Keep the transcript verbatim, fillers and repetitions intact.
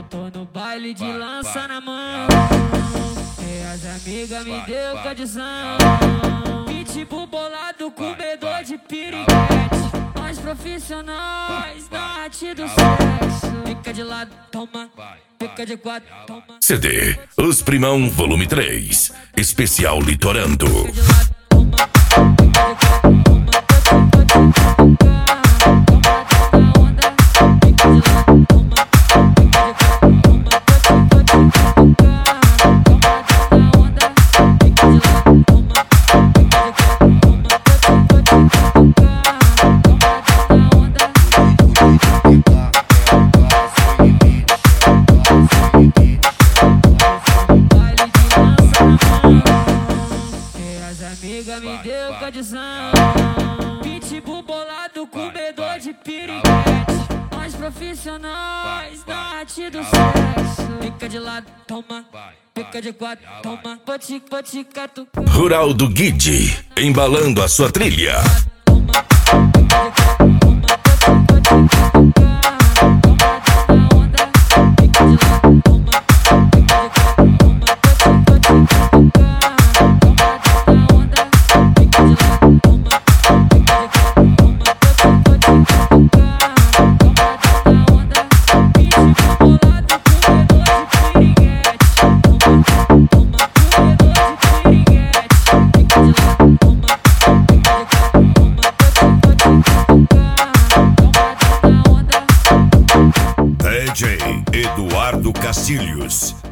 tô no baile de lança na mão. E as amigas me deu condição. Pitbull bolado, comedor de piriguete. Nós profissionais da arte do sexo. Fica de lado, toma. Fica de quatro, toma. C D Os Primão Volume três Especial Litorando. Fica de lado, toma. Amiga me deu condição. Pitbull bolado, comedor de piriguete. Nós profissionais da arte do sexo. Fica de lado, toma. Fica de quatro, toma. Poti, poti, catu. Rural do Guide, embalando a sua trilha. D J Eduardo Castilhos.